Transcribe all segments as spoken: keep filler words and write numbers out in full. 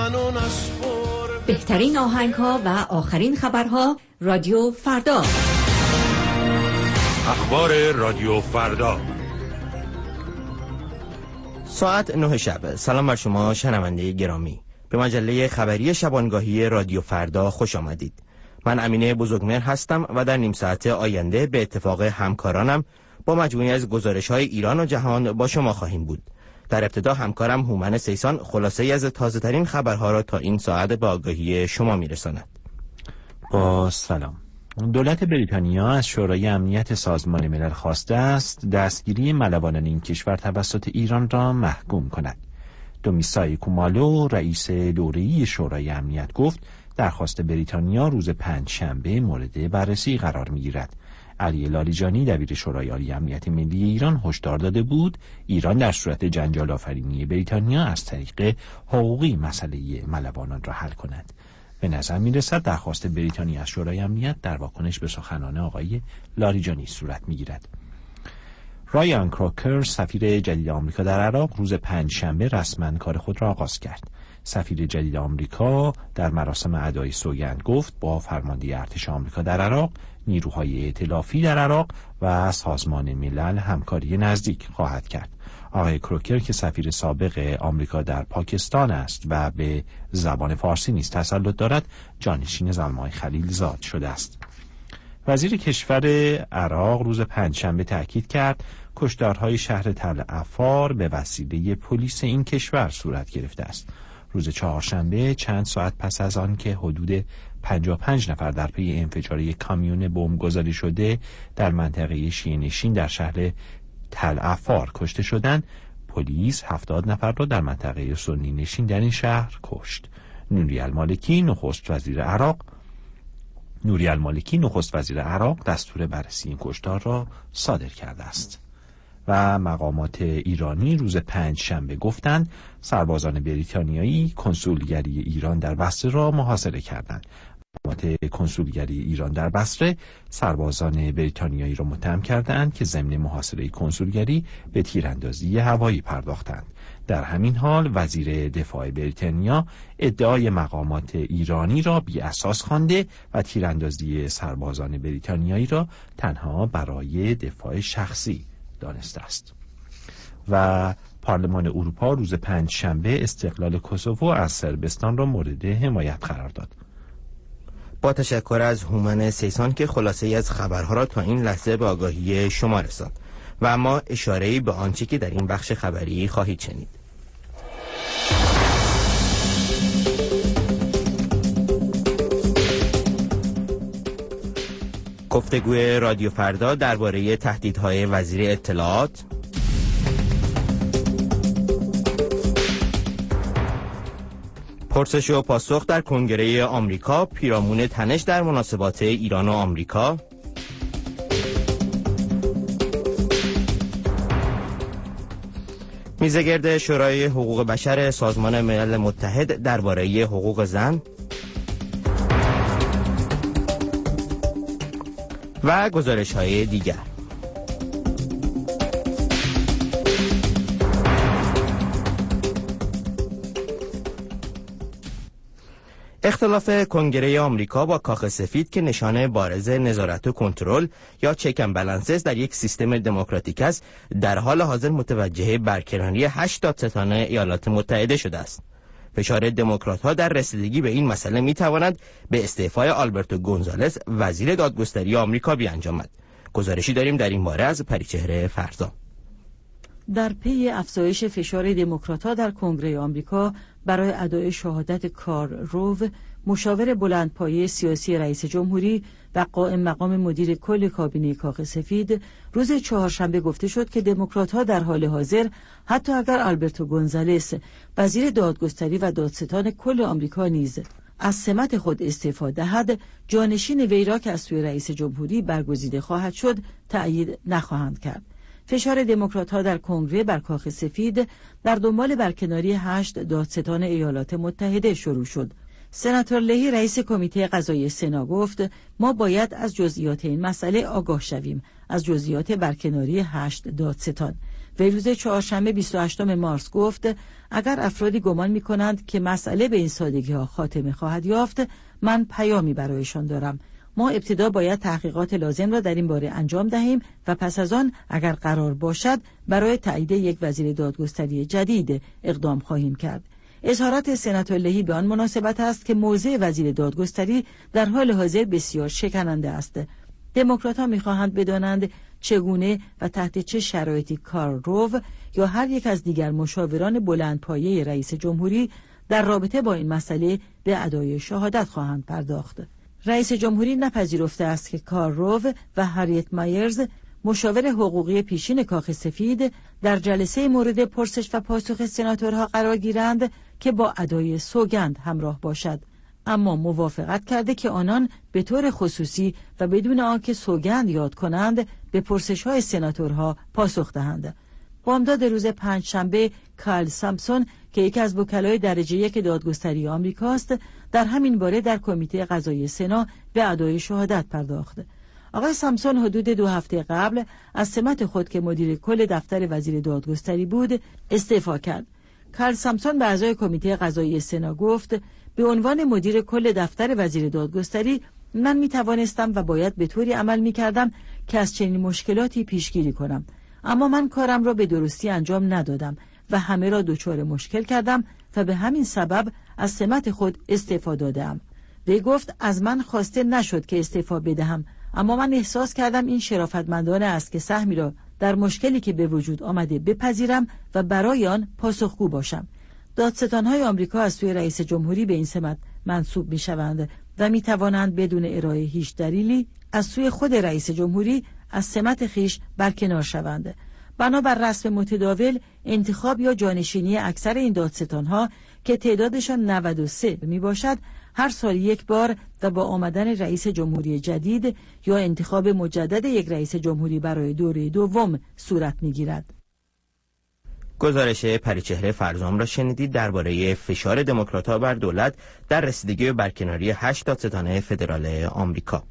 منو نسپر. بهترین آهنگ‌ها و آخرین خبرها رادیو فردا. اخبار رادیو فردا ساعت نه شب. سلام بر شما شنونده گرامی. به مجله خبری شبانگاهی رادیو فردا خوش آمدید. من امینه بزرگمهر هستم و در نیم ساعت آینده به اتفاق همکارانم با مجموعی از گزارش‌های ایران و جهان با شما خواهیم بود. در ابتدا همکارم هومن سیسان خلاصه‌ای از تازه‌ترین خبرها را تا این ساعت به آگاهی شما می‌رساند. با سلام. دولت بریتانیا از شورای امنیت سازمان ملل خواسته است دستگیری ملوانان این کشور توسط ایران را محکوم کند. دومیسای کومالو رئیس دوره‌ای شورای امنیت گفت درخواست بریتانیا روز پنج شنبه مورد بررسی قرار می‌گیرد. علی لاریجانی دبیر شورای عالی امنیت ملی ایران هشدار داده بود ایران در صورت جنجال آفرینی بریتانیا از طریق حقوقی مسئله ملوانان را حل کند. به نظر می‌رسد درخواست بریتانیا از شورای امنیت در واکنش به سخنان آقای لاریجانی صورت می‌گیرد. رایان کروکر سفیر جدید آمریکا در عراق روز پنج شنبه رسما کار خود را آغاز کرد. سفیر جدید آمریکا در مراسم ادای سوگند گفت با فرماندهی ارتش آمریکا در عراق، نیروهای ائتلافی در عراق و سازمان ملل همکاری نزدیک خواهد کرد. آقای کروکر که سفیر سابق آمریکا در پاکستان است و به زبان فارسی نیز تسلط دارد، جانشین زلمای خلیلزاد شده است. وزیر کشور عراق روز پنجشنبه تاکید کرد کشتارهای شهر تل عفار به وسیله پلیس این کشور صورت گرفته است. روز چهارشنبه چند ساعت پس از آن که حدود پنجاه و پنج نفر در پی انفجار یک کامیون بمبگذاری شده در منطقه شیعه نشین در شهر تل عفار کشته شدند، پلیس هفتاد نفر را در منطقه سنی نشین در این شهر کشت. نوری المالکی نخست وزیر عراق نوری المالکی نخست وزیر عراق دستور بررسی این کشتار را صادر کرده است. و مقامات ایرانی روز پنج شنبه گفتند سربازان بریتانیایی کنسولگری ایران در بصره را محاصره کردند. مقامات کنسولگری ایران در بصره سربازان بریتانیایی را متهم کردند که ضمن محاصره کنسولگری به تیراندازی هوایی پرداختند. در همین حال وزیر دفاع بریتانیا ادعای مقامات ایرانی را بی اساس خوانده و تیراندازی سربازان بریتانیایی را تنها برای دفاع شخصی دانسته است. و پارلمان اروپا روز پنج شنبه استقلال کوسوو از صربستان را مورد حمایت قرار داد. با تشکر از هومن سیسان که خلاصه‌ای از خبرها را تا این لحظه به آگاهی شما رساند و اما اشاره‌ای به آنچه که در این بخش خبری خواهید شنید. گفتگوی رادیو فردا درباره تهدیدهای وزیر اطلاعات، پرسش و پاسخ در کنگره آمریکا، پیرامون تنش در مناسبات ایران و آمریکا، میزگرد شورای حقوق بشر سازمان ملل متحد درباره حقوق زن و گزارش‌های دیگر. اختلاف کنگره آمریکا با کاخ سفید که نشانه بارز نظارت و کنترل یا چک اند بالانسز در یک سیستم دموکراتیک است، در حال حاضر متوجه برکناری هشت دادستان ایالات متحده شده است. فشار دموکرات‌ها در رسیدگی به این مسئله می‌تواند به استعفای آلبرتو گونزالز وزیر دادگستری آمریکا بیانجامد. گزارشی داریم در این باره از پریچهره فرزا. در پی افزایش فشار دموکرات‌ها در کنگره آمریکا برای ادای شهادت کارل روو، مشاور بلندپایه سیاسی رئیس جمهوری و قائم مقام مدیر کل کابینه کاخ سفید، روز چهارشنبه گفته شد که دموکرات‌ها در حال حاضر حتی اگر آلبرتو گونزالز وزیر دادگستری و دادستان کل آمریکا نیز از سمت خود استعفا دهد، جانشین وی را که از سوی رئیس جمهوری برگزیده خواهد شد تأیید نخواهند کرد. فشار دموکرات‌ها در کنگره بر کاخ سفید در دنبال برکناری هشت دادستان ایالات متحده شروع شد. سناتور لهی رئیس کمیته قضایی سنا گفت ما باید از جزئیات این مسئله آگاه شویم، از جزئیات برکناری هشت دادستان. و روز چهارشنبه بیست و هشتم مارس گفت اگر افرادی گمان می کنند که مسئله به این سادگی ها خاتمه خواهد یافت، من پیامی برایشان دارم. ما ابتدا باید تحقیقات لازم را در این باره انجام دهیم و پس از آن اگر قرار باشد برای تایید یک وزیر دادگستری جدید اقدام خواهیم کرد. اظهارات سناتور لهی به آن مناسبت است که موضع وزیر دادگستری در حال حاضر بسیار شکننده است. دموکرات‌ها می‌خواهند بدانند چگونه و تحت چه شرایطی کارل روو یا هر یک از دیگر مشاوران بلندپایه رئیس جمهوری در رابطه با این مسئله به ادای شهادت خواهند پرداخت. رئیس جمهوری نپذیرفته است که کارل روو و هریت مایرز مشاور حقوقی پیشین کاخ سفید در جلسه مورد پرسش و پاسخ سناتورها قرار گیرند که با ادای سوگند همراه باشد، اما موافقت کرده که آنان به طور خصوصی و بدون آنکه سوگند یاد کنند به پرسش‌های سناتورها پاسخ دهند. بامداد روز پنجشنبه کایل سامسون که یکی از وکلای درجه یک دادگستری آمریکاست، در همین باره در کمیته قضایی سنا به ادای شهادت پرداخت. آقای سامسون حدود دو هفته قبل از سمت خود که مدیر کل دفتر وزیر دادگستری بود استعفا کرد. کایل سامسون به اعضای کمیته قضایی سنا گفت به عنوان مدیر کل دفتر وزیر دادگستری من می توانستم و باید به طوری عمل می کردم که از چنین مشکلاتی پیشگیری کنم، اما من کارم را به درستی انجام ندادم و همه را دچار مشکل کردم و به همین سبب از سمت خود استعفا دادم. وی گفت از من خواسته نشد که استعفا بدهم، اما من احساس کردم این شرافتمندانه است که سهمی را در مشکلی که به وجود آمده بپذیرم و برای آن پاسخگو باشم. دادستان‌های آمریکا از سوی رئیس جمهوری به این سمت منصوب می‌شوند و می‌توانند بدون ارائه هیچ دلیلی از سوی خود رئیس جمهوری از سمت خیش برکنار شوند. بنابر رسم متداول انتخاب یا جانشینی اکثر این دادستان‌ها که تعدادشان نود و سه میباشد هر سال یک بار و با آمدن رئیس جمهوری جدید یا انتخاب مجدد یک رئیس جمهوری برای دوره دوم صورت میگیرد. گزارش پریچهره فرزام را شنیدید درباره فشار دموکرات‌ها بر دولت در رسیدگی به برکناری هشت دادستان فدرال آمریکا.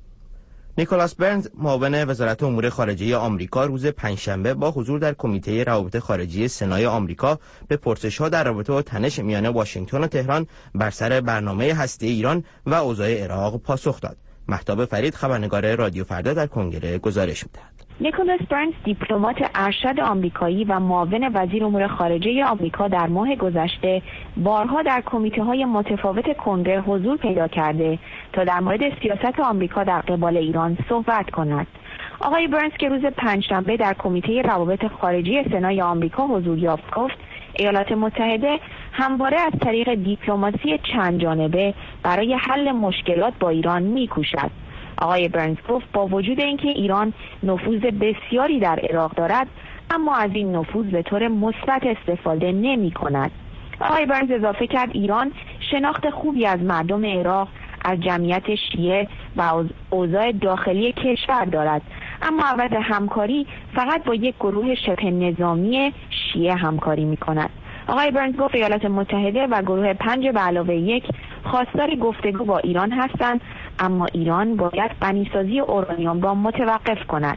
نیکولاس برنز معاون وزارت امور خارجه آمریکا روز پنجشنبه با حضور در کمیته روابط خارجی سنای آمریکا به پرسش‌ها در رابطه با تنش میان واشنگتن و تهران بر سر برنامه هسته‌ای ایران و اوضاع عراق پاسخ داد. مهتاب فرید خبرنگار رادیو فردا در کنگره گزارش می‌دهد. نیکولاس برنز دیپلمات ارشد آمریکایی و معاون وزیر امور خارجه آمریکا در ماه گذشته بارها در کمیته‌های متفاوت کنگره حضور پیدا کرده تا در مورد سیاست آمریکا در قبال ایران صحبت کند. آقای برنز که روز پنجشنبه در کمیته روابط خارجی سنای آمریکا حضور یافت گفت ایالات متحده همواره از طریق دیپلماسی چند جانبه برای حل مشکلات با ایران می‌کوشد. آقای برنز گفت با وجود اینکه ایران نفوذ بسیاری در عراق دارد، اما از این نفوذ به طور مثبت استفاده نمی کند. آقای برنز اضافه کرد ایران شناخت خوبی از مردم عراق، از جمعیت شیعه و اوضاع داخلی کشور دارد، اما عوض همکاری فقط با یک گروه شبه نظامی شیعه همکاری می کند. آقای برنز گفت ایالات متحده و گروه پنج به علاوه یک خواستار گفتگو با ایران هستند، اما ایران باید غنیسازی اورانیوم را متوقف کند.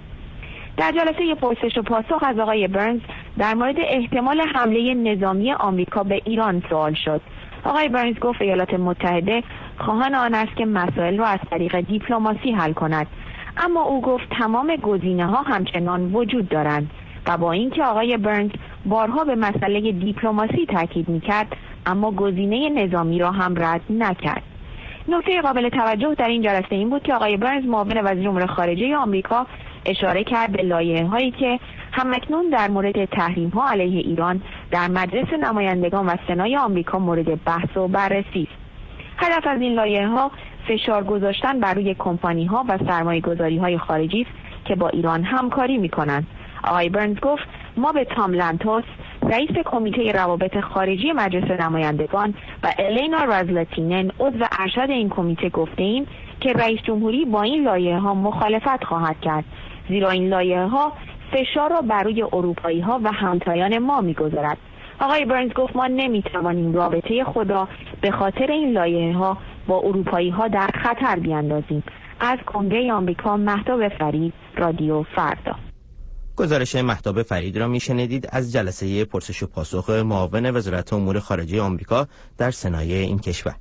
در جلسه پرسش و پاسخ از آقای برنز در مورد احتمال حمله نظامی آمریکا به ایران سوال شد. آقای برنز گفت ایالات متحده خواهان آن است که مسائل را از طریق دیپلماسی حل کند، اما او گفت تمام گزینه‌ها همچنان وجود دارند و با اینکه آقای برنز بارها به مسئله دیپلماسی تاکید می‌کرد، اما گزینه نظامی را هم رد نکرد. نکته قابل توجه در این جلسه این بود که آقای برنز معاون وزیر امور خارجه آمریکا اشاره کرد به لایحه‌هایی که همکنون در مورد تحریم‌ها علیه ایران در مجلس نمایندگان و سنای آمریکا مورد بحث و بررسی است. هدف از این لایحه‌ها فشار گذاشتن بر روی کمپانی‌ها و سرمایه‌گذاری‌های خارجی است که با ایران همکاری می‌کنند. آقای برنز گفت ما به تام لانتوس رئیس کمیته روابط خارجی مجلس نمایندگان و الینا رازلاتینن عضو ارشد این کمیته گفته‌ایم که رئیس جمهوری با این لایحه‌ها مخالفت خواهد کرد، زیرا این لایحه‌ها فشار را بر روی اروپایی‌ها و همتایان ما می‌گذارد. آقای برنز گفت ما نمی‌توانیم رابطه خود را به خاطر این لایحه‌ها با اروپایی‌ها در خطر بیاندازیم. از کنگره آمریکا مهتاب فرید، رادیو فردا. گزارش مهتاب فرید را میشنیدید از جلسه پرسش و پاسخ معاون وزارت امور خارجه آمریکا در سنای این کشور.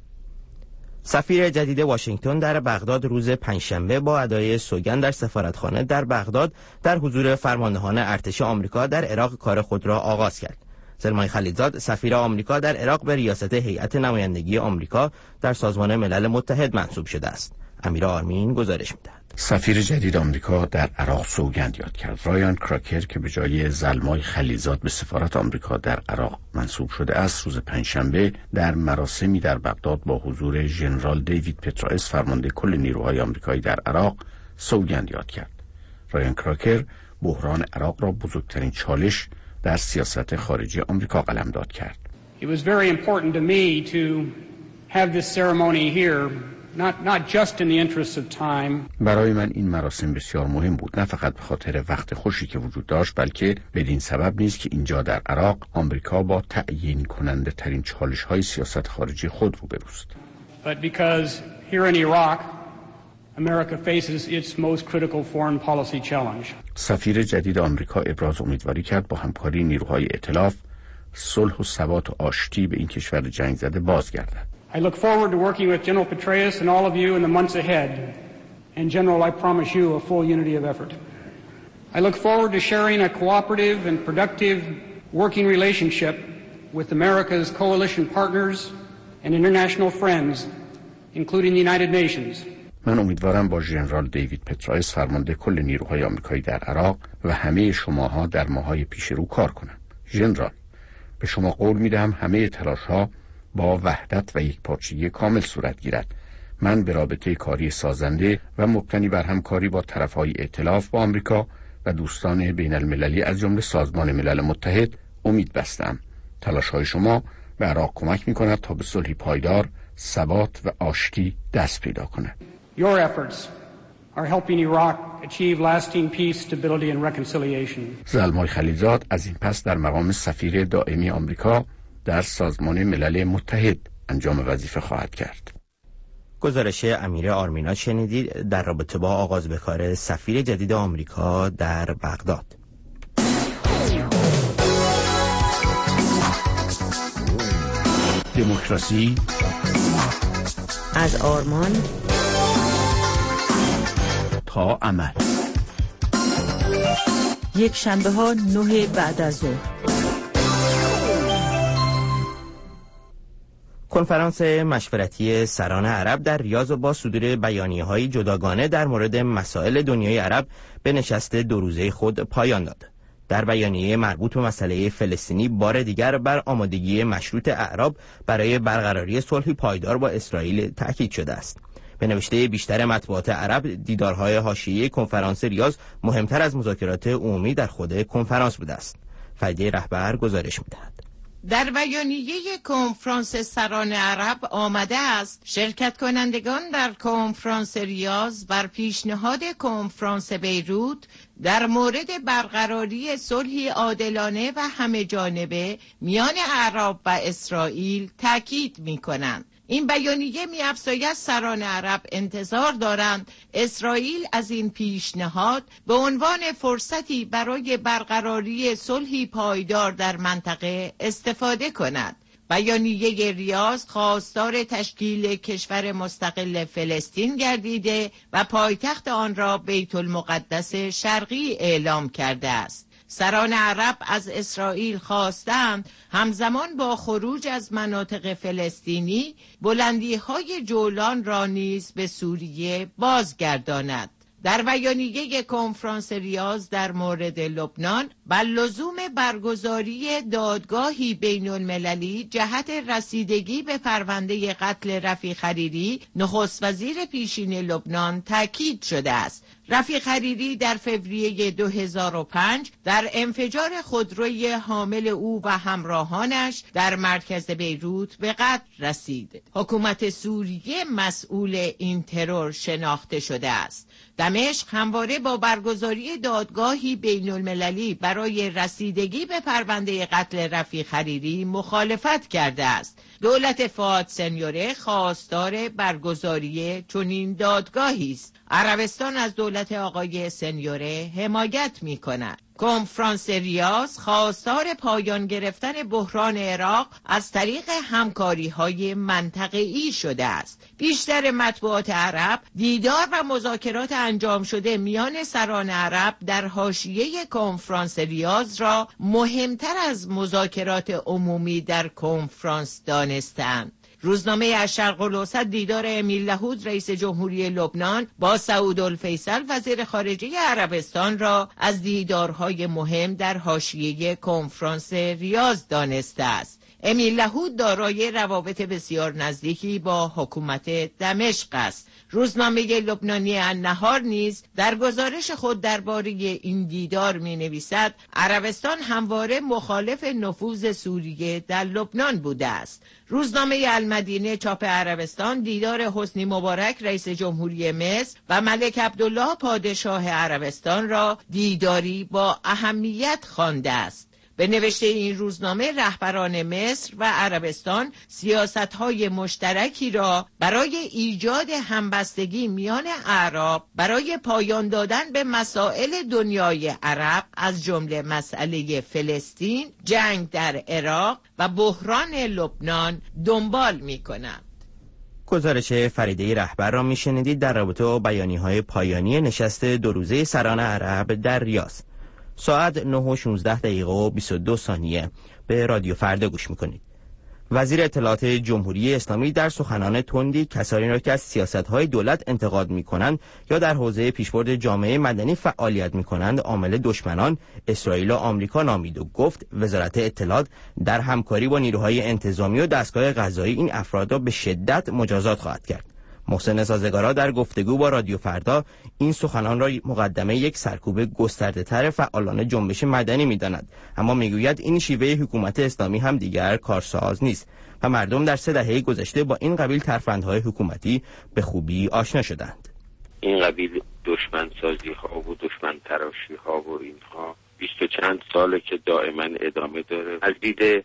سفیر جدید واشنگتن در بغداد روز پنجشنبه با ادای سوگند در سفارتخانه در بغداد در حضور فرماندهان ارتش آمریکا در عراق کار خود را آغاز کرد. زلمای خلیلزاد سفیر آمریکا در عراق به ریاست هیئت نمایندگی آمریکا در سازمان ملل متحد منصوب شده است. امیر آرمین گزارش می‌دهد. سفیر جدید آمریکا در عراق سوگند یاد کرد. رایان کراکر که به جای زلمای خلیلزاد به سفارت آمریکا در عراق منصوب شده است، روز پنجشنبه در مراسمی در بغداد با حضور ژنرال دیوید پترائس فرمانده کل نیروهای آمریکایی در عراق سوگند یاد کرد. رایان کراکر بحران عراق را بزرگترین چالش در سیاست خارجی آمریکا قلمداد کرد. It was very important to me to have this ceremony here. Not, not just in the interest of time. برای من این مراسم بسیار مهم بود، نه فقط به خاطر وقت خوشی که وجود داشت، بلکه بدین سبب نیست که اینجا در عراق آمریکا با تعیین کننده ترین چالش های سیاست خارجی خود روبروست. But because here in Iraq, America faces its most critical foreign policy challenge. سفیر جدید آمریکا ابراز امیدواری کرد با همکاری نیروهای ائتلاف صلح و ثبات و آشتی به این کشور جنگ زده بازگردد. I look forward to working with General Petraeus and all of you in the months ahead. And General, I promise you a full unity of effort. I look forward to sharing a cooperative and productive working relationship with America's coalition partners and international friends, including the United Nations. من امیدوارم با ژنرال دیوید پترائس فرمانده کل نیروهای آمریکایی در عراق و همه شماها در ماهای پیش رو کار کنم. ژنرال، به شما قول میدهم همه تلاش‌ها با وحدت و یکپارچگی کامل صورت گیرد. من به رابطه کاری سازنده و مبتنی بر همکاری با طرف‌های ائتلاف با آمریکا و دوستان بین المللی از جمله سازمان ملل متحد امید بستم. تلاش‌های شما به عراق کمک می‌کند تا به صلحی پایدار، ثبات و آشتی دست پیدا کند. Your efforts are helping Iraq achieve lasting peace, stability and reconciliation. زلمای خلیلزاد از این پس در مقام سفیر دائمی آمریکا در سازمان ملل متحد انجام وظیفه خواهد کرد. گزارش امیر آرمینا شنیدید در رابطه با آغاز به کار سفیر جدید آمریکا در بغداد. دموکراسی از آرمان تا عمل. یک شنبه ها نه بعد از ظهر. کنفرانس مشورتی سران عرب در ریاض با صدور بیانیه‌های جداگانه در مورد مسائل دنیای عرب به نشست دو روزه خود پایان داد. در بیانیه مربوط به مسئله فلسطینی بار دیگر بر آمادگی مشروط اعراب برای برقراری صلحی پایدار با اسرائیل تأکید شده است. به نوشته بیشتر مطبوعات عرب، دیدارهای حاشیه‌ای کنفرانس ریاض مهمتر از مذاکرات عمومی در خود کنفرانس بوده است. فریده رهبر گزارش می‌دهد. در بیانیه کنفرانس سران عرب آمده است شرکت کنندگان در کنفرانس ریاض بر پیشنهاد کنفرانس بیروت در مورد برقراری صلحی عادلانه و همه جانبه میان اعراب و اسرائیل تاکید می‌کنند. این بیانیه می‌افزاید سران عرب انتظار دارند اسرائیل از این پیشنهاد به عنوان فرصتی برای برقراری صلحی پایدار در منطقه استفاده کند. بیانیه ریاض خواستار تشکیل کشور مستقل فلسطین گردیده و پایتخت آن را بیت المقدس شرقی اعلام کرده است. سران عرب از اسرائیل خواستند همزمان با خروج از مناطق فلسطینی بلندی‌های جولان را نیز به سوریه بازگرداند. در بیانیه کنفرانس ریاض در مورد لبنان بر لزوم برگزاری دادگاهی بین المللی جهت رسیدگی به پرونده قتل رفیق حریری نخست وزیر پیشین لبنان تاکید شده است. رفیق حریری در فوریه دو هزار و پنج در انفجار خودروی حامل او و همراهانش در مرکز بیروت به قتل رسید. حکومت سوریه مسئول این ترور شناخته شده است. دمشق همواره با برگزاری دادگاهی بین المللی برای رسیدگی به پرونده قتل رفیق حریری مخالفت کرده است. دولت فؤاد سنیوره خواستار برگزاری چنین دادگاهی است. عربستان از دولت آقای سنیوره حمایت می کند. کنفرانس ریاض خواستار پایان گرفتن بحران عراق از طریق همکاری‌های منطقه‌ای شده است. بیشتر مطبوعات عرب دیدار و مذاکرات انجام شده میان سران عرب در حاشیه کنفرانس ریاض را مهمتر از مذاکرات عمومی در کنفرانس دانستند. روزنامه الشرق الاوسط دیدار امیل لهود رئیس جمهوری لبنان با سعود الفیصل وزیر خارجه عربستان را از دیدارهای مهم در حاشیه کنفرانس ریاض دانسته است. امیل لهود دارای روابط بسیار نزدیکی با حکومت دمشق است. روزنامه لبنانی النهار نیز در گزارش خود درباره این دیدار می‌نویسد عربستان همواره مخالف نفوذ سوریه در لبنان بوده است. روزنامه المدینه چاپ عربستان دیدار حسنی مبارک رئیس جمهوری مصر و ملک عبدالله پادشاه عربستان را دیداری با اهمیت خوانده است. به نوشته این روزنامه رهبران مصر و عربستان سیاست‌های مشترکی را برای ایجاد همبستگی میان اعراب برای پایان دادن به مسائل دنیای عرب از جمله مسئله فلسطین، جنگ در عراق و بحران لبنان دنبال می‌کنند. گزارش فریده رهبر را می‌شنیدید در رابطه با بیانیه‌های پایانی نشست دو روزه سران عرب در ریاض. ساعت نه و شانزده دقیقه و بیست و دو ثانیه به رادیو فردا گوش میکنید. وزیر اطلاعات جمهوری اسلامی در سخنان تندی کسانی را که از سیاست‌های دولت انتقاد می‌کنند یا در حوزه پیشبرد جامعه مدنی فعالیت می‌کنند عامل دشمنان اسرائیل و آمریکا نامید و گفت وزارت اطلاعات در همکاری با نیروهای انتظامی و دستگاه قضایی این افراد را به شدت مجازات خواهد کرد. محسن سازگارا در گفتگو با رادیو فردا این سخنان را مقدمه یک سرکوب گسترده‌تر فعالان جنبش مدنی می‌داند، اما میگوید این شیوه حکومت اسلامی هم دیگر کارساز نیست و مردم در سه دهه گذشته با این قبیل ترفندهای حکومتی به خوبی آشنا شدند. این قبیل دشمن سازی ها و دشمن تراشی ها و اینها بیست و چند ساله که دائما ادامه داره. از دید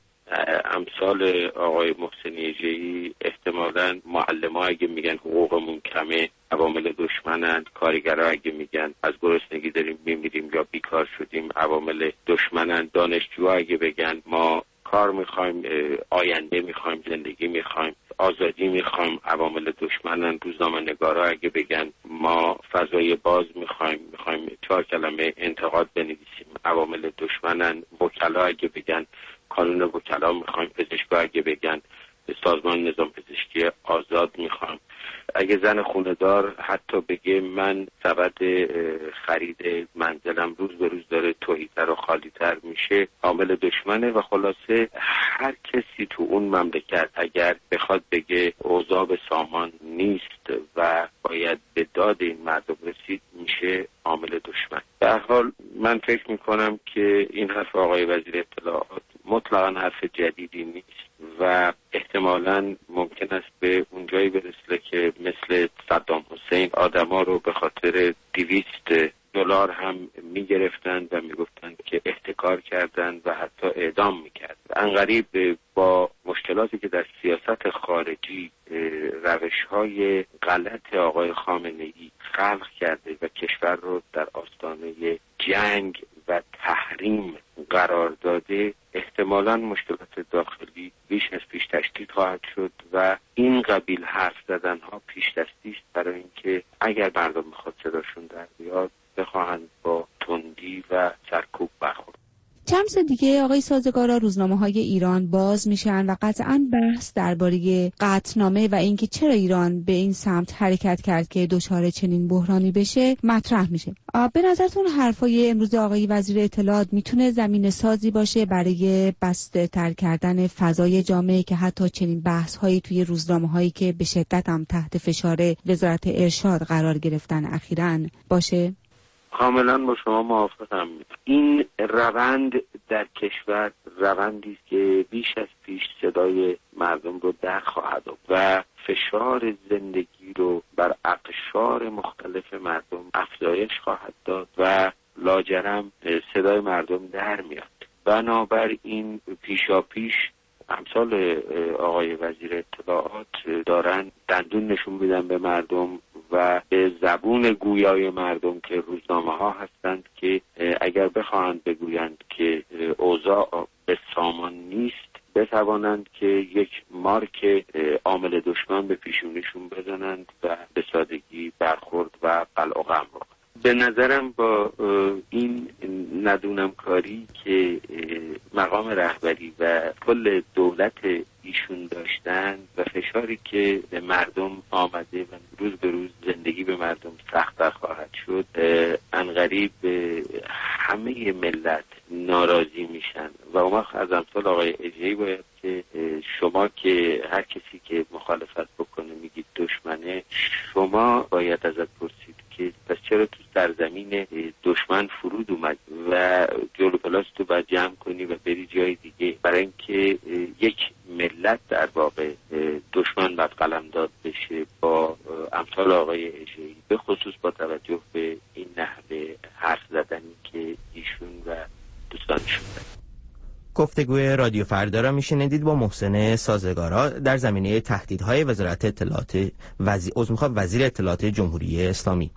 امثال آقای محسنی ژه‌ای احتمالاً معلم ها اگه میگن حقوقمون کمه عوامل دشمنند، کارگرها اگه میگن از گرسنگی داریم میمیریم یا بیکار شدیم عوامل دشمنند، دانشجوها اگه بگن ما کار میخوایم، آینده میخوایم، زندگی میخوایم، آزادی میخوایم عوامل دشمنند، روزنامه‌نگارا اگه بگن ما فضای باز میخوایم، میخوایم چهار کلمه انتقاد بنویسیم عوامل دشمنند، وکلا اگه بگن قانون وکلا میخوایم، پزشکا اگه بگن سازمان نظام پزشکی آزاد میخوایم، اگه زن خونه‌دار حتی بگه من سبد خرید منزلم روز به روز داره تهی‌تر و خالی‌تر میشه عامل دشمنه. و خلاصه هر کسی تو اون مملکت اگر بخواد بگه اوضاع به سامان نیست و باید به داد این مردم رسید میشه عامل دشمن. در هر حال من فکر میکنم که این حرف آقای وزیر اطلاعات مطلقاً حرف جدیدی نیست و احتمالاً ممکن است به اونجایی برسه که مثل صدام حسین آدما رو به خاطر دویست دلار هم میگرفتند و میگفتند که احتکار کردند و حتی اعدام میکرد. انقریب با مشکلاتی که در سیاست خارجی روش‌های غلط آقای خامنه‌ای خلق کرده و کشور رو در آستانه جنگ و تحریم قرار داده، احتمالاً مشکلات داخلی بیش از پیش تشدید خواهد شد و این قبیل حرف زدن ها پیش دستی است برای اینکه اگر مردم میخواد صداشون در بیاد بخواهند با تندی و سرکوب برخورد. چند روز دیگه آقای سازگارا روزنامه‌های ایران باز میشن و قطعاً بحث درباره قطعنامه و اینکه چرا ایران به این سمت حرکت کرد که دچار چنین بحرانی بشه مطرح میشه. به نظرتون حرفای امروز آقای وزیر اطلاعات میتونه زمینه سازی باشه برای بسته تر کردن فضای جامعه که حتی چنین بحث‌هایی توی روزنامه‌هایی که به شدت هم تحت فشار وزارت ارشاد قرار گرفتن اخیراً باشه؟ کاملا با شما موافقم. این روند در کشور روندی است که بیش از پیش صدای مردم رو در خواهد آورد و فشار زندگی رو بر اقشار مختلف مردم افزایش خواهد داد و لاجرم صدای مردم در میاد. بنابراین پیشا پیش امثال آقای وزیر اطلاعات دارن دندون نشون میدن به مردم و به زبون گویای مردم که روزنامه ها هستند که اگر بخواهند بگویند که اوضاع به سامان نیست، بتوانند که یک مارک عامل دشمن به پیشونیشون بزنند و به سادگی برخورد و قلع و قم بکنند. به نظرم با این ندونم کاری که مقام رهبری و کل دولت ایشون داشتن و فشاری که به مردم آمده و روز به روز زندگی به مردم سخت‌تر خواهد شد، عنقریب همه ملت ناراضی میشن و اون وقت از امثال آقای اژه‌ای باید که شما که هر کسی که مخالفت بکنه میگید دشمنه، شما باید ازت پرسید که پس چرا تو سرزمین دشمن فرود اومد و جلو پلاستو باید جمع کنی و بری جای دیگه، برای اینکه یک ملت در واقع دشمن باید قلمداد بشه با امثال آقای اژه‌ای، به خصوص با توجه به این نحوه حرف زدنی که ایشون و دوستانشون دارن. گفتگوی رادیو فردا را میشنیدید با محسن سازگارا در زمینه تهدیدهای وزارت اطلاعات وزیر وزیر اطلاعات جمهوری اسلامی.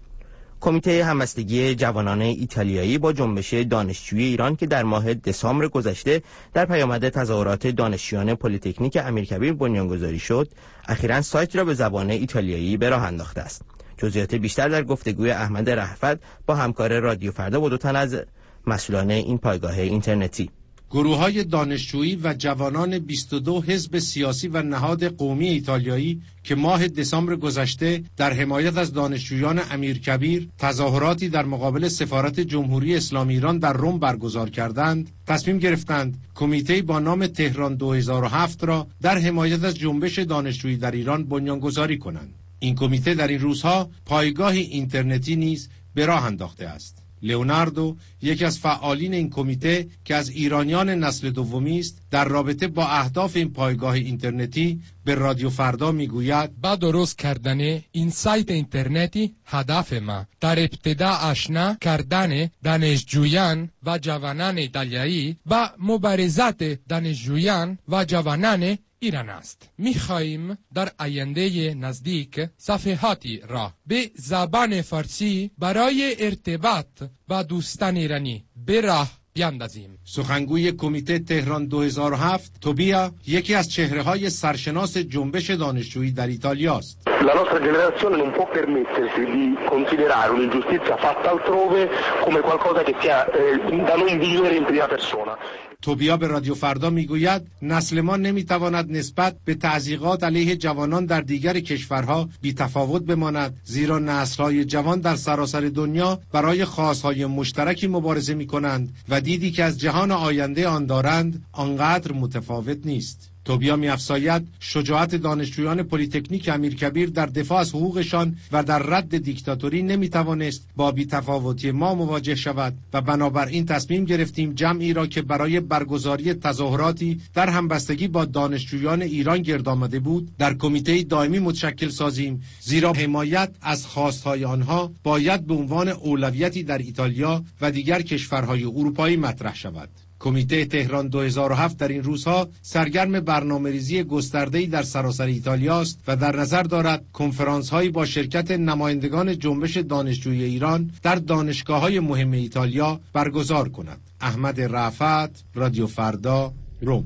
کمیته همبستگی جوانان ایتالیایی با جنبش دانشجویی ایران که در ماه دسامبر گذشته در پیامد تظاهرات دانشجویان پلی‌تکنیک امیرکبیر بنیانگذاری شد، اخیراً سایت را به زبان ایتالیایی به راه انداخته است. جزئیات بیشتر در گفتگوی احمد رهفت با همکار رادیو فردا با دو تن از مسئولان این پایگاه اینترنتی. گروه‌های دانشجویی و جوانان بیست و دو حزب سیاسی و نهاد قومی ایتالیایی که ماه دسامبر گذشته در حمایت از دانشجویان امیرکبیر تظاهراتی در مقابل سفارت جمهوری اسلامی ایران در روم برگزار کردند، تصمیم گرفتند کمیته با نام تهران دو هزار و هفت را در حمایت از جنبش دانشجویی در ایران بنیانگذاری کنند. این کمیته در این روزها پایگاه اینترنتی نیز به راه انداخته است. لئوناردو، یکی از فعالین این کمیته که از ایرانیان نسل دومی است، در رابطه با اهداف این پایگاه اینترنتی به رادیو فردا میگوید: با درست کردن این سایت اینترنتی هدف ما در ابتدا آشنا کردن دانشجویان و جوانان ایتالیایی با مبارزات دانشجویان و جوانان ایران است. می‌خواهیم در آینده نزدیک صفحاتی را به زبان فارسی برای ارتباط با دوستان ایرانی به راه بیاندازیم. سخنگوی کمیته تهران دو هزار و هفت، توبیا، یکی از چهره‌های سرشناس جنبش دانشجویی در ایتالیا است. La nostra generazione non può permettersi di considerare un'ingiustizia fatta altrove come qualcosa che sia da non vivere in prima persona. توبیا به رادیو فردا میگوید نسل ما نمیتواند نسبت به تضییقات علیه جوانان در دیگر کشورها بی‌تفاوت بماند، زیرا نسل‌های جوان در سراسر دنیا برای خواست‌های مشترکی مبارزه می‌کنند و دیدی که از جهان آینده آن دارند آنقدر متفاوت نیست. توبیا می‌افزاید شجاعت دانشجویان پلی‌تکنیک امیرکبیر در دفاع از حقوقشان و در رد دیکتاتوری نمی‌توانست با بی‌تفاوتی ما مواجه شود و بنابراین تصمیم گرفتیم جمعی را که برای برگزاری تظاهراتی در همبستگی با دانشجویان ایران گرد آمده بود در کمیته دائمی متشکل سازیم، زیرا حمایت از خواست‌های آنها باید به عنوان اولویتی در ایتالیا و دیگر کشورهای اروپایی مطرح شود. کمیته تهران دو هزار و هفت در این روزها سرگرم برنامه‌ریزی گسترده‌ای در سراسر ایتالیا است و در نظر دارد کنفرانس‌هایی با شرکت نمایندگان جنبش دانشجویی ایران در دانشگاه‌های مهم ایتالیا برگزار کند. احمد رافت، رادیو فردا، روم.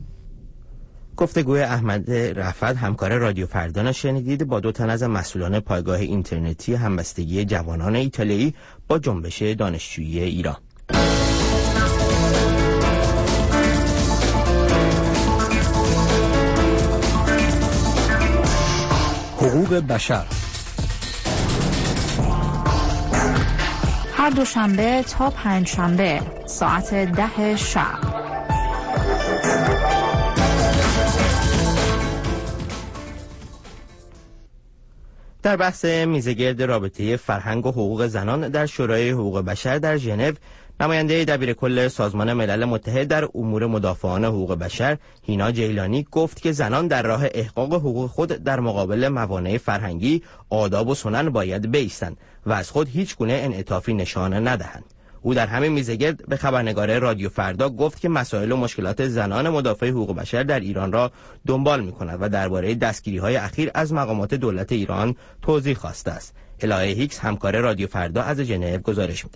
گفتگوی احمد رفت همکار رادیو فردا را شنیدید با دو تن از مسئولان پایگاه اینترنتی همبستگی جوانان ایتالیایی با جنبش دانشجویی ایران. حقوق بشر هر دوشنبه تا پنج شنبه ساعت ده شب. در بحث میزگرد رابطه فرهنگ و حقوق زنان در شورای حقوق بشر در ژنو، نماینده دبیرکل سازمان ملل متحد در امور مدافعان حقوق بشر هینا جیلانی گفت که زنان در راه احقاق حقوق خود در مقابل موانع فرهنگی، آداب و سنن باید بایستند و از خود هیچ گونه انعطافی نشان ندهند. او در همین میزگرد به خبرنگار رادیو فردا گفت که مسائل و مشکلات زنان مدافع حقوق بشر در ایران را دنبال می‌کند و درباره دستگیری‌های اخیر از مقامات دولت ایران توضیح خواسته است. الهه هیکس همکار رادیو فردا از ژنو گزارش می‌دهد.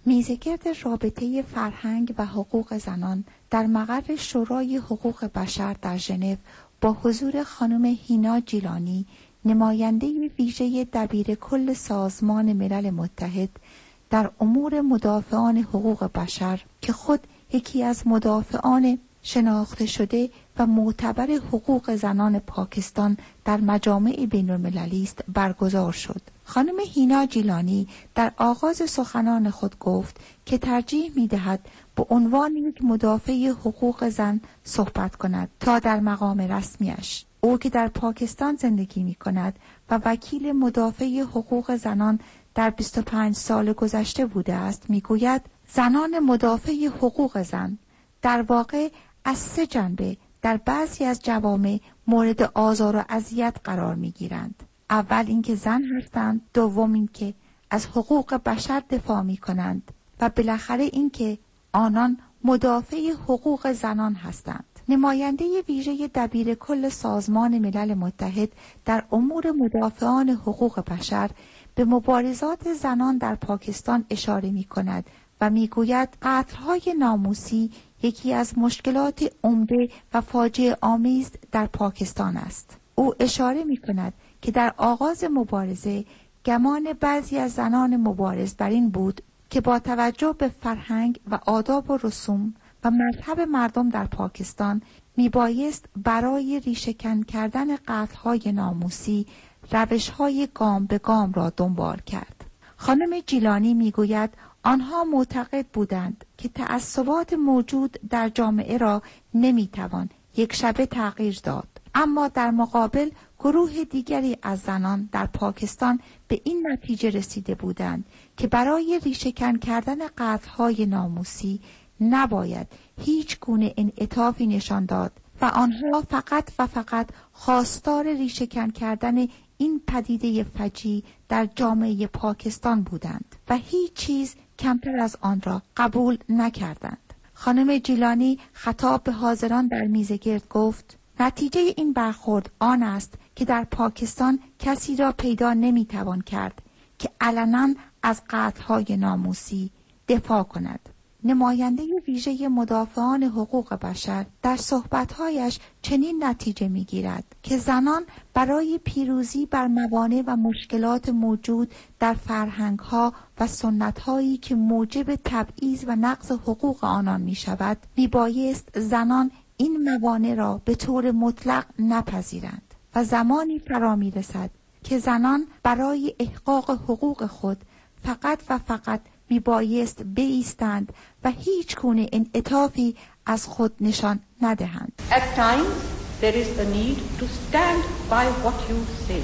میزگرد رابطه فرهنگ و حقوق زنان در مقر شورای حقوق بشر در ژنو با حضور خانم هینا جیلانی، نماینده ویژه دبیر کل سازمان ملل متحد در امور مدافعان حقوق بشر که خود یکی از مدافعان شناخته شده و معتبر حقوق زنان پاکستان در مجامع بین المللی است برگزار شد. خانم هینا جیلانی در آغاز سخنان خود گفت که ترجیح می‌دهد به عنوان یک مدافع حقوق زن صحبت کند تا در مقام رسمیش. او که در پاکستان زندگی می‌کند و وکیل مدافع حقوق زنان در بیست و پنج سال گذشته بوده است، می‌گوید زنان مدافع حقوق زن در واقع از سه جنبه در بعضی از جوامع مورد آزار و اذیت قرار می‌گیرند. اول اینکه زن هستند، دوم اینکه از حقوق بشر دفاع می‌کنند و بالاخره اینکه آنان مدافع حقوق زنان هستند. نماینده ویژه دبیر کل سازمان ملل متحد در امور مدافعان حقوق بشر به مبارزات زنان در پاکستان اشاره می‌کند و می‌گوید قتل‌های ناموسی یکی از مشکلات عمده و فاجعه آمیز در پاکستان است. او اشاره می‌کند که در آغاز مبارزه گمان بعضی از زنان مبارز بر این بود که با توجه به فرهنگ و آداب و رسوم و مذهب مردم در پاکستان میبایست برای ریشه‌کن کردن قتل‌های ناموسی روش‌های گام به گام را دنبال کرد. خانم جیلانی میگوید آنها معتقد بودند که تعصبات موجود در جامعه را نمیتوان یک شبه تغییر داد، اما در مقابل گروه دیگری از زنان در پاکستان به این نتیجه رسیده بودند که برای ریشه‌کن کردن قتل‌های ناموسی نباید هیچ گونه انعطافی نشان داد و آنها فقط و فقط خواستار ریشه‌کن کردن این پدیده فجیع در جامعه پاکستان بودند و هیچ چیز کمتر از آن را قبول نکردند. خانم جیلانی خطاب به حاضران در میزگرد گفت نتیجه این برخورد آن است که در پاکستان کسی را پیدا نمیتوان کرد که علنا از قتل‌های ناموسی دفاع کند. نماینده ویژه مدافعان حقوق بشر در صحبت‌هایش چنین نتیجه می‌گیرد که زنان برای پیروزی بر موانع و مشکلات موجود در فرهنگ‌ها و سنت‌هایی که موجب تبعیض و نقض حقوق آنان می‌شود، میبایست زنان این موانع را به طور مطلق نپذیرند و زمانی فرا می‌رسد که زنان برای احقاق حقوق خود فقط و فقط میبایست بایستند و هیچ گونه انعطافی از خود نشان ندهند. At times there is a need to stand by what you say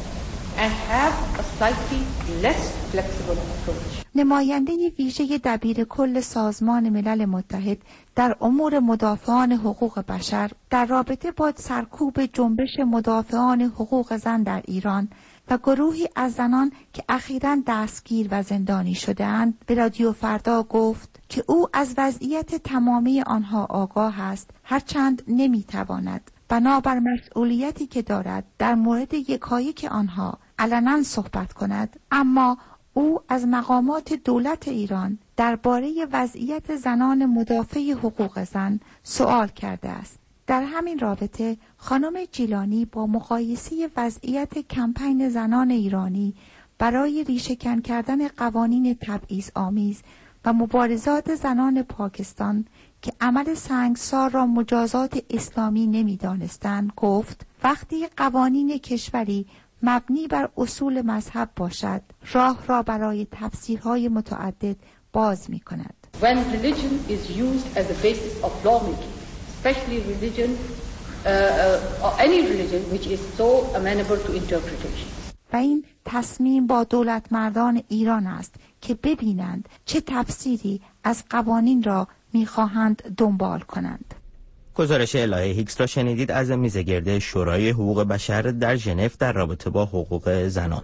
and have a slightly less flexible approach. نماینده ویژه دبیر کل سازمان ملل متحد در امور مدافعان حقوق بشر در رابطه با سرکوب جنبش مدافعان حقوق زن در ایران و گروهی از زنان که اخیراً دستگیر و زندانی شده‌اند به رادیو فردا گفت که او از وضعیت تمامی آنها آگاه است، هرچند نمیتواند بنابر مسئولیتی که دارد در مورد یکایک آنها علنا صحبت کند، اما او از مقامات دولت ایران درباره وضعیت زنان مدافع حقوق زن سوال کرده است. در همین رابطه خانم جیلانی با مقایسه وضعیت کمپین زنان ایرانی برای ریشه‌کن کردن قوانین تبعیض آمیز و مبارزات زنان پاکستان که عمل سنگسار را مجازات اسلامی نمی‌دانستند گفت وقتی قوانین کشوری مبنی بر اصول مذهب باشد، راه را برای تفسیرهای متعدد باز می‌کند. When religion is used as a basis of lawmaking, especially religion, uh, uh, or any religion which is so amenable to interpretation. و این تصمیم با دولت مردان ایران است که ببینند چه تفسیری از قوانین را می‌خواهند دنبال کنند. گزارش الهه هیکس را شنیدید از میزگرد شورای حقوق بشر در ژنو در رابطه با حقوق زنان.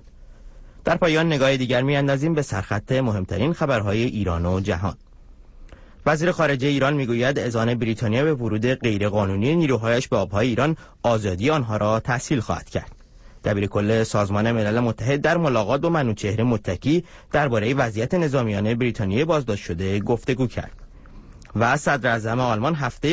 در پایان نگاه دیگر می‌اندازیم به سرخط مهمترین خبرهای ایران و جهان. وزیر خارجه ایران میگوید اذعان بریتانیا به ورود غیرقانونی نیروهایش به آبهای ایران آزادی آنها را تسهیل خواهد کرد. دبیرکل سازمان ملل متحد در ملاقات با منوچهر متکی درباره وضعیت نظامیان بریتانیای بازداشت شده گفتگو کرد و صدر اعظم آلمان هفته